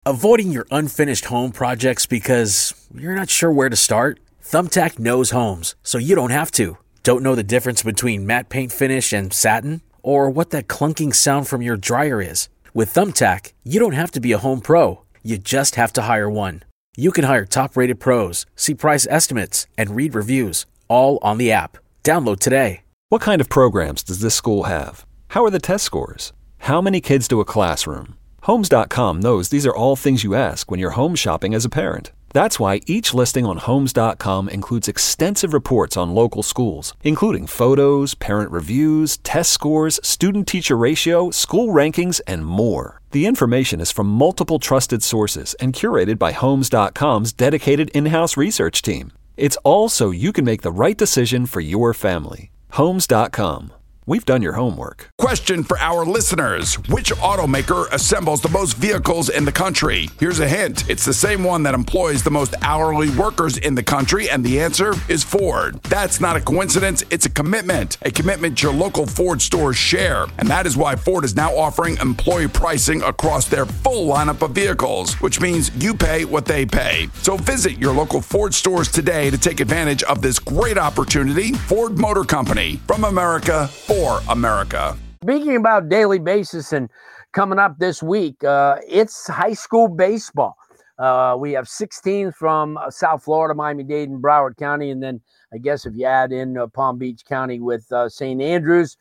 Avoiding your unfinished home projects because you're not sure where to start? Thumbtack knows homes, so you don't have to. Don't know the difference between matte paint finish and satin? Or what that clunking sound from your dryer is? With Thumbtack, you don't have to be a home pro. You just have to hire one. You can hire top-rated pros, see price estimates, and read reviews, all on the app. Download today. What kind of programs does this school have? How are the test scores? How many kids do a classroom? Homes.com knows these are all things you ask when you're home shopping as a parent. That's why each listing on Homes.com includes extensive reports on local schools, including photos, parent reviews, test scores, student-teacher ratio, school rankings, and more. The information is from multiple trusted sources and curated by Homes.com's dedicated in-house research team. It's all so you can make the right decision for your family. Homes.com. We've done your homework. Question for our listeners. Which automaker assembles the most vehicles in the country? Here's a hint. It's the same one that employs the most hourly workers in the country, and the answer is Ford. That's not a coincidence. It's a commitment your local Ford stores share. And that is why Ford is now offering employee pricing across their full lineup of vehicles, which means you pay what they pay. So visit your local Ford stores today to take advantage of this great opportunity. Ford Motor Company, from America, for America. Speaking about daily basis and coming up this week, it's high school baseball. We have 16 from South Florida, Miami-Dade, and Broward County, and then I guess if you add in Palm Beach County with St. Andrews.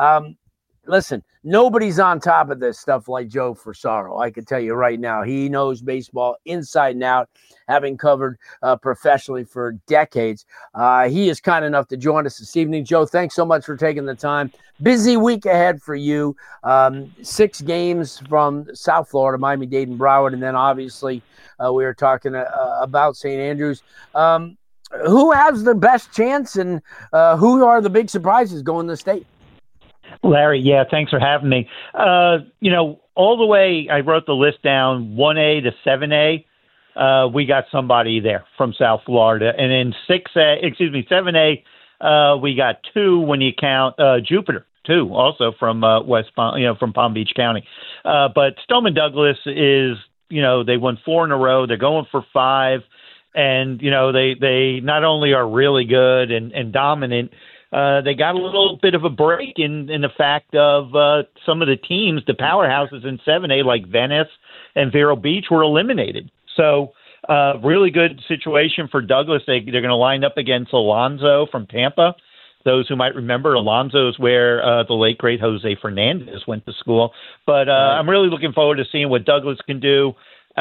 Listen, nobody's on top of this stuff like Joe Frisaro. I can tell you right now, he knows baseball inside and out, having covered professionally for decades. He is kind enough to join us this evening. Joe, thanks so much for taking the time. Busy week ahead for you. 6 games from South Florida, Miami-Dade, and Broward, and then obviously we were talking about St. Andrews. Who has the best chance, and who are the big surprises going to the state? Larry, yeah, thanks for having me. All the way, I wrote the list down, 1A to 7A. We got somebody there from South Florida. And in 7A, we got 2 when you count Jupiter, 2 also from from Palm Beach County. But Stoneman Douglas is, they won 4 in a row. They're going for 5. And, they not only are really good and dominant, they got a little bit of a break in the fact of some of the teams, the powerhouses in 7A like Venice and Vero Beach were eliminated. So really good situation for Douglas. They're going to line up against Alonzo from Tampa. Those who might remember, Alonzo is where the late, great Jose Fernandez went to school. But I'm really looking forward to seeing what Douglas can do.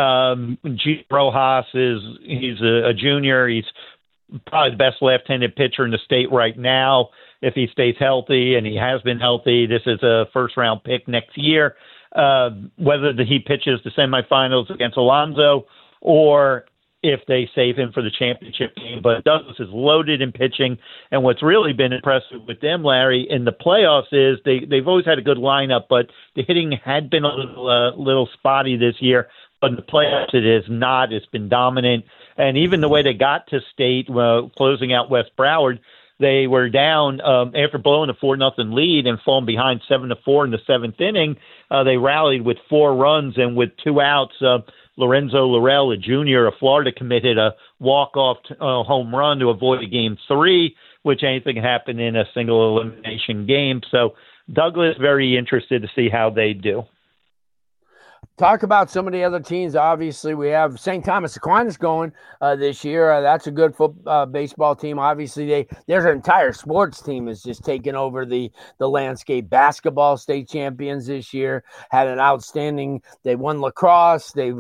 G. Rojas he's a junior. He's probably the best left-handed pitcher in the state right now. If he stays healthy, and he has been healthy, this is a first-round pick next year. Whether he pitches the semifinals against Alonzo or if they save him for the championship game. But Douglas is loaded in pitching, and what's really been impressive with them, Larry, in the playoffs is they've always had a good lineup, but the hitting had been a little spotty this year. But in the playoffs, it is not. It's been dominant. And even the way they got to state, closing out West Broward, they were down after blowing a 4-0 lead and falling behind 7-4 in the 7th inning. They rallied with 4 runs, and with 2 outs, Lorenzo Laurel, a junior, a Florida commit, hit a walk-off home run to avoid a Game 3, which anything can happen in a single elimination game. So Douglas, very interested to see how they do. Talk about some of the other teams. Obviously, we have St. Thomas Aquinas going this year. That's a good baseball team. Obviously, their entire sports team is just taking over the landscape. Basketball state champions this year, had an outstanding. They won lacrosse. They've,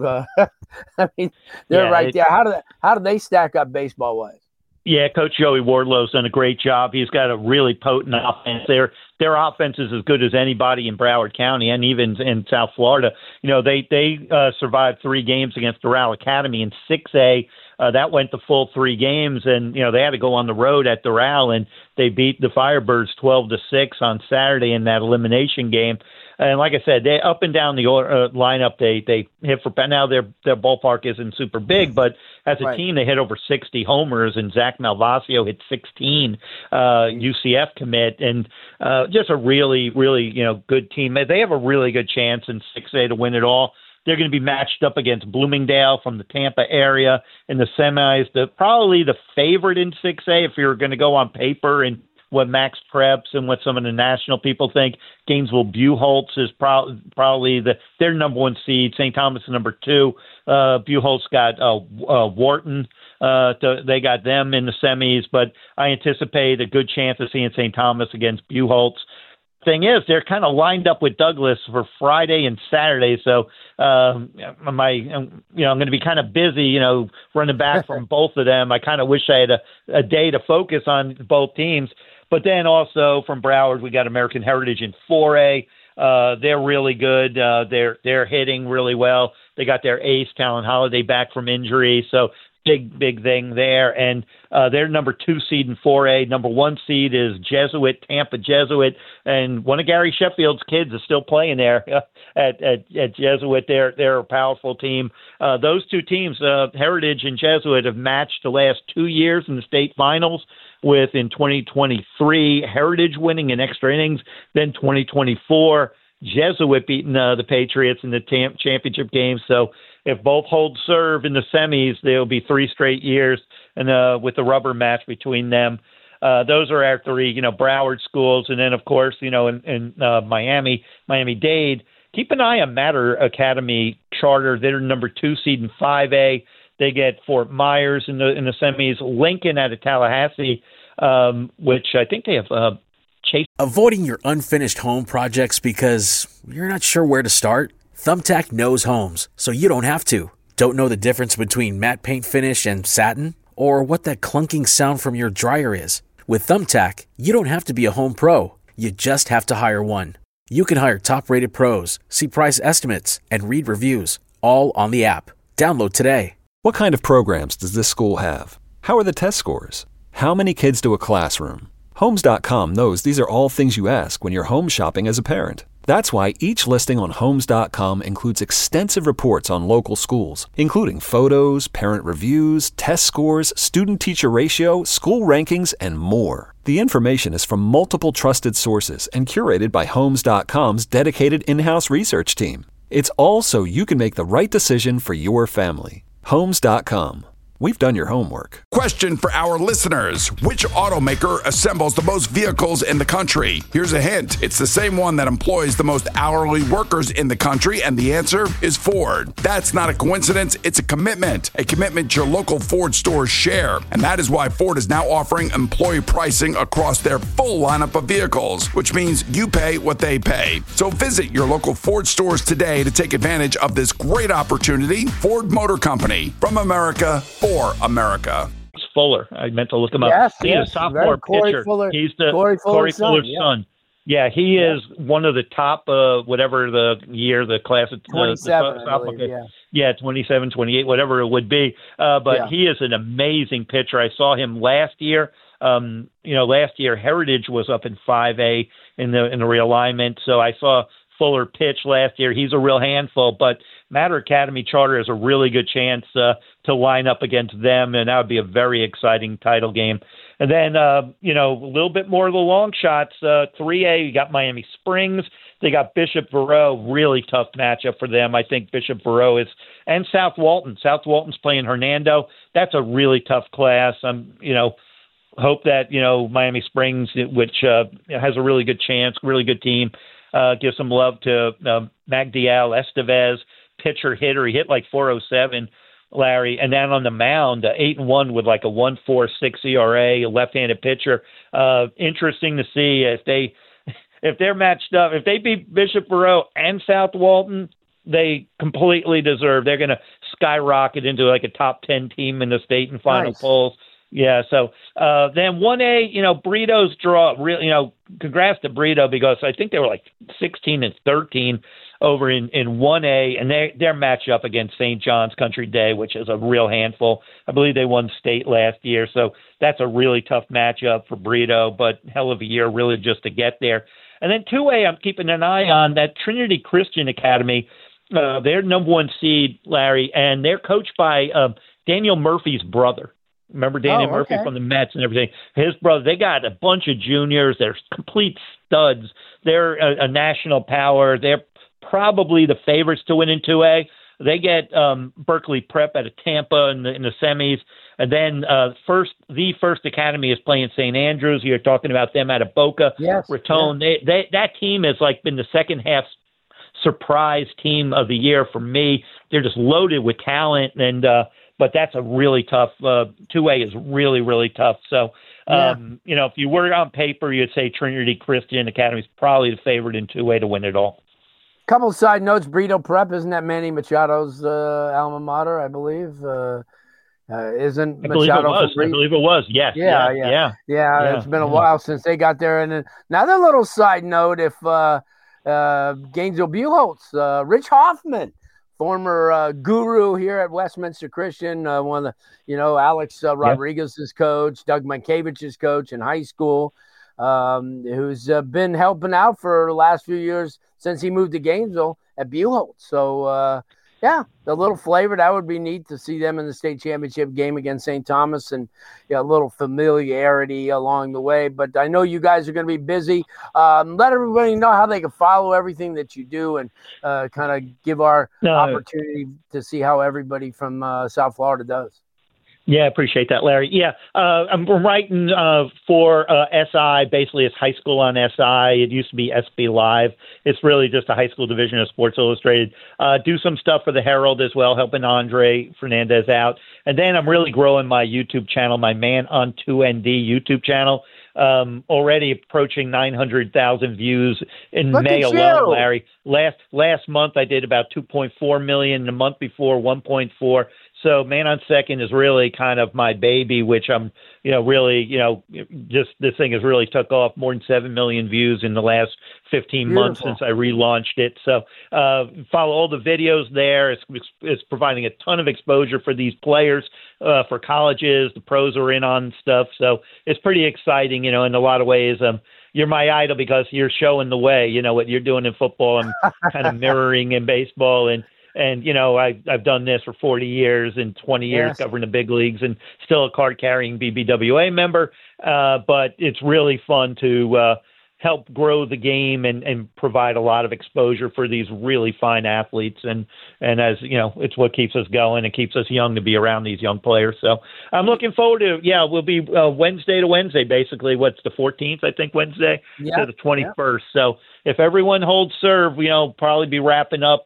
they're right there. How do they stack up baseball wise? Yeah, Coach Joey Wardlow's done a great job. He's got a really potent offense. Their offense is as good as anybody in Broward County and even in South Florida. They survived 3 games against Doral Academy in 6A. That went the full 3 games, and they had to go on the road at Doral, and they beat the Firebirds 12-6 on Saturday in that elimination game. And like I said, they up and down the lineup. They hit for now. Their ballpark isn't super big, but as a team, they hit over 60 homers, and Zach Malvasio hit 16. UCF commit, and just a really, really good team. They have a really good chance in 6A to win it all. they're going to be matched up against Bloomingdale from the Tampa area in the semis. Probably the favorite in 6A if you're going to go on paper and what Max Preps and what some of the national people think. Gainesville Buchholz is probably their number one seed. St. Thomas is number two. Buchholz got Wharton. They got them in the semis, but I anticipate a good chance of seeing St. Thomas against Buchholz. Thing is, they're kind of lined up with Douglas for Friday and Saturday, so I'm going to be kind of busy, running back from both of them. I kind of wish I had a day to focus on both teams. But then also from Broward, we got American Heritage in 4A. They're really good. They're hitting really well. They got their ace, Talon Holiday, back from injury, so big thing there. And they're number 2 seed in 4A. Number 1 seed is Jesuit, Tampa Jesuit, and one of Gary Sheffield's kids is still playing there at Jesuit. They're a powerful team. Those two teams, Heritage and Jesuit, have matched the last 2 years in the state finals, with in 2023 Heritage winning in extra innings, then 2024 Jesuit beating the Patriots in the championship game. So if both hold serve in the semis, there'll be 3 straight years, and with the rubber match between them. Those are our 3, Broward schools, and then of course, in Miami-Dade. Keep an eye on Matter Academy Charter. They're number 2 seed in 5A. They get Fort Myers in the semis. Lincoln out of Tallahassee, which I think they have Chase. Avoiding your unfinished home projects because you're not sure where to start? Thumbtack knows homes, so you don't have to. Don't know the difference between matte paint finish and satin? Or what that clunking sound from your dryer is? With Thumbtack, you don't have to be a home pro. You just have to hire one. You can hire top-rated pros, see price estimates, and read reviews, all on the app. Download today. What kind of programs does this school have? How are the test scores? How many kids do a classroom? Homes.com knows these are all things you ask when you're home shopping as a parent. That's why each listing on Homes.com includes extensive reports on local schools, including photos, parent reviews, test scores, student-teacher ratio, school rankings, and more. The information is from multiple trusted sources and curated by Homes.com's dedicated in-house research team. It's all so you can make the right decision for your family. Homes.com. We've done your homework. Question for our listeners. Which automaker assembles the most vehicles in the country? Here's a hint. It's the same one that employs the most hourly workers in the country, and the answer is Ford. That's not a coincidence. It's a commitment your local Ford stores share. And that is why Ford is now offering employee pricing across their full lineup of vehicles, which means you pay what they pay. So visit your local Ford stores today to take advantage of this great opportunity. Ford Motor Company, from America, for America. Fuller. I meant to look him up. Yes, He's a sophomore pitcher. He's the Corey Fuller's son. Yeah, he is one of the top, whatever the year, the class of 27, yeah, 27, 28, whatever it would be. But he is an amazing pitcher. I saw him last year. Last year Heritage was up in 5A in the realignment. So I saw Fuller pitch last year. He's a real handful, but Matter Academy Charter has a really good chance to line up against them, and that would be a very exciting title game. And then, a little bit more of the long shots. 3A, you got Miami Springs. They got Bishop Verot, really tough matchup for them. I think Bishop Verot and South Walton. South Walton's playing Hernando. That's a really tough class. Hope that, Miami Springs, which has a really good chance, really good team, give some love to Magdiel Estevez, pitcher hitter. He hit like 407, Larry. And then on the mound, 8-1 with like a 1.46 ERA, a left-handed pitcher. Interesting to see if they're matched up. If they beat Bishop Verot and South Walton, they completely deserve. They're going to skyrocket into like a top 10 team in the state in final polls. Yeah, so then 1A, Brito's draw, really, congrats to Brito, because I think they were like 16-13 over in 1A, and they're matched up against St. John's Country Day, which is a real handful. I believe they won state last year, so that's a really tough matchup for Brito, but hell of a year really just to get there. And then 2A, I'm keeping an eye on that Trinity Christian Academy. They're number 1 seed, Larry, and they're coached by Daniel Murphy's brother. Remember Daniel Murphy from the Mets and everything? His brother. They got a bunch of juniors. They're complete studs. They're a national power. They're probably the favorites to win in 2A. They get Berkeley Prep out of Tampa in the semis. And then the First Academy is playing St. Andrews. You're talking about them out of Boca Raton. Yeah. That team has been the second half surprise team of the year for me. They're just loaded with talent, and but that's a really tough. 2A is really, really tough. So if you were on paper, you'd say Trinity Christian Academy is probably the favorite in 2A to win it all. Couple of side notes: Brito Prep, isn't that Manny Machado's alma mater? I believe. Isn't Machado? I believe it was. Yes. Yeah. It's been a while since they got there. And another little side note: if Gainesville Buchholz, Rich Hoffman, former guru here at Westminster Christian, one of the Alex Rodriguez's coach, Doug Mankiewicz's coach in high school, who's been helping out for the last few years since he moved to Gainesville at Buchholz. So. The little flavor, that would be neat to see them in the state championship game against St. Thomas, and a little familiarity along the way. But I know you guys are going to be busy. Let everybody know how they can follow everything that you do, and kind of give our opportunity to see how everybody from South Florida does. Yeah, appreciate that, Larry. Yeah, I'm writing for SI. Basically, it's high school on SI. It used to be SB Live. It's really just a high school division of Sports Illustrated. Do some stuff for the Herald as well, helping Andre Fernandez out. And then I'm really growing my YouTube channel, my Man on 2ND YouTube channel. Already approaching 900,000 views in May alone, Larry. Last month I did about 2.4 million. The month before 1.4. So Man on Second is really kind of my baby, which I'm, just this thing has really took off. More than 7 million views in the last 15 months since I relaunched it. So follow all the videos there. It's providing a ton of exposure for these players, for colleges. The pros are in on stuff. So it's pretty exciting, in a lot of ways. You're my idol because you're showing the way. What you're doing in football, I'm kind of mirroring in baseball. And I've done this for 40 years and 20 years covering the big leagues, and still a card-carrying BBWA member. But it's really fun to help grow the game and provide a lot of exposure for these really fine athletes. And as it's what keeps us going. It keeps us young to be around these young players. So I'm looking forward to, we'll be Wednesday to Wednesday, basically. What's the 14th, I think, Wednesday to the 21st. Yeah. So if everyone holds serve, probably be wrapping up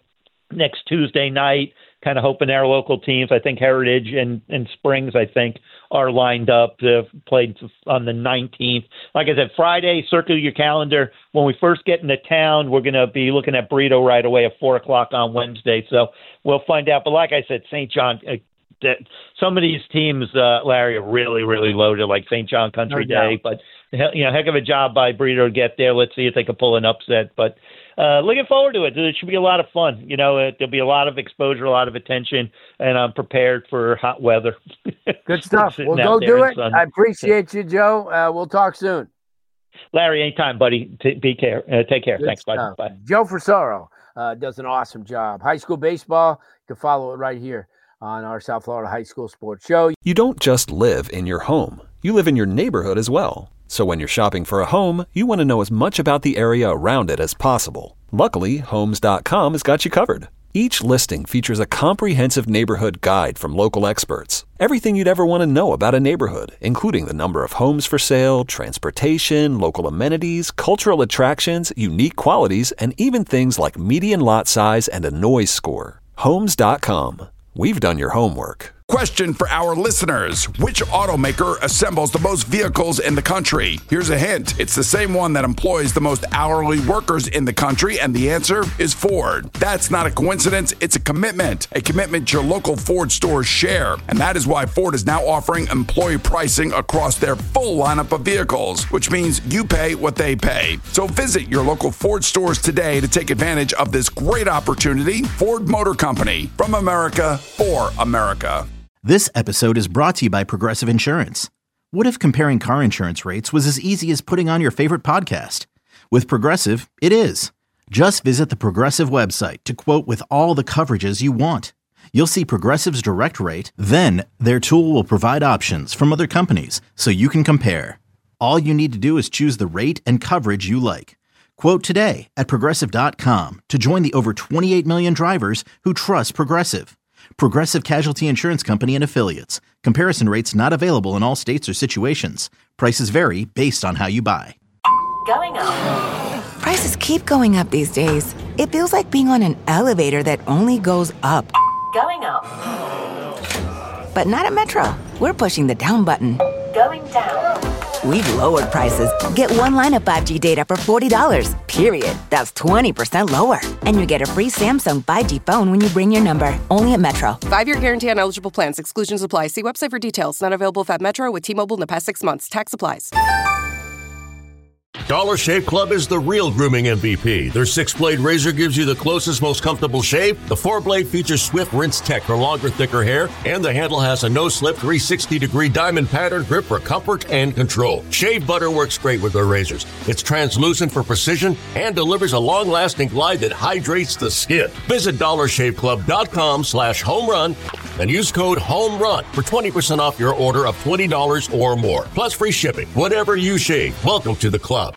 next Tuesday night, kind of hoping our local teams, I think Heritage and Springs, I think, are lined up to play on the 19th. Like I said, Friday, circle your calendar. When we first get into town, we're going to be looking at Brito right away at 4 o'clock on Wednesday. So we'll find out. But like I said, St. John, some of these teams, Larry, are really, really loaded, like St. John Country Day. But, heck of a job by Brito to get there. Let's see if they can pull an upset. But looking forward to it. It should be a lot of fun. There'll be a lot of exposure, a lot of attention, and I'm prepared for hot weather. Good stuff. Well, go do it. I appreciate you, Joe. We'll talk soon. Larry, anytime, buddy. Take care. Good Thanks, stuff. bud. Bye. Joe Frisaro does an awesome job. High school baseball, you can follow it right here on our South Florida High School Sports Show. You don't just live in your home. You live in your neighborhood as well. So when you're shopping for a home, you want to know as much about the area around it as possible. Luckily, Homes.com has got you covered. Each listing features a comprehensive neighborhood guide from local experts. Everything you'd ever want to know about a neighborhood, including the number of homes for sale, transportation, local amenities, cultural attractions, unique qualities, and even things like median lot size and a noise score. Homes.com. We've done your homework. Question for our listeners. Which automaker assembles the most vehicles in the country? Here's a hint. It's the same one that employs the most hourly workers in the country, and the answer is Ford. That's not a coincidence. It's a commitment your local Ford stores share. And that is why Ford is now offering employee pricing across their full lineup of vehicles, which means you pay what they pay. So visit your local Ford stores today to take advantage of this great opportunity. Ford Motor Company, from America for America. This episode is brought to you by Progressive Insurance. What if comparing car insurance rates was as easy as putting on your favorite podcast? With Progressive, it is. Just visit the Progressive website to quote with all the coverages you want. You'll see Progressive's direct rate, then their tool will provide options from other companies so you can compare. All you need to do is choose the rate and coverage you like. Quote today at Progressive.com to join the over 28 million drivers who trust Progressive. Progressive Casualty Insurance Company and Affiliates. Comparison rates not available in all states or situations. Prices vary based on how you buy. Going up. Prices keep going up these days. It feels like being on an elevator that only goes up. Going up. But not at Metro. We're pushing the down button. Going down. We've lowered prices. Get one line of 5G data for $40, period. That's 20% lower. And you get a free Samsung 5G phone when you bring your number. Only at Metro. 5-year guarantee on eligible plans. Exclusions apply. See website for details. Not available at Metro with T-Mobile in the past 6 months. Tax applies. Dollar Shave Club is the real grooming MVP. Their 6-blade razor gives you the closest, most comfortable shave. The 4-blade features swift rinse tech for longer, thicker hair. And the handle has a no-slip 360-degree diamond pattern grip for comfort and control. Shave butter works great with their razors. It's translucent for precision and delivers a long-lasting glide that hydrates the skin. Visit DollarShaveClub.com/homerun and use code HOMERUN for 20% off your order of $20 or more. Plus free shipping. Whatever you shave, welcome to the club.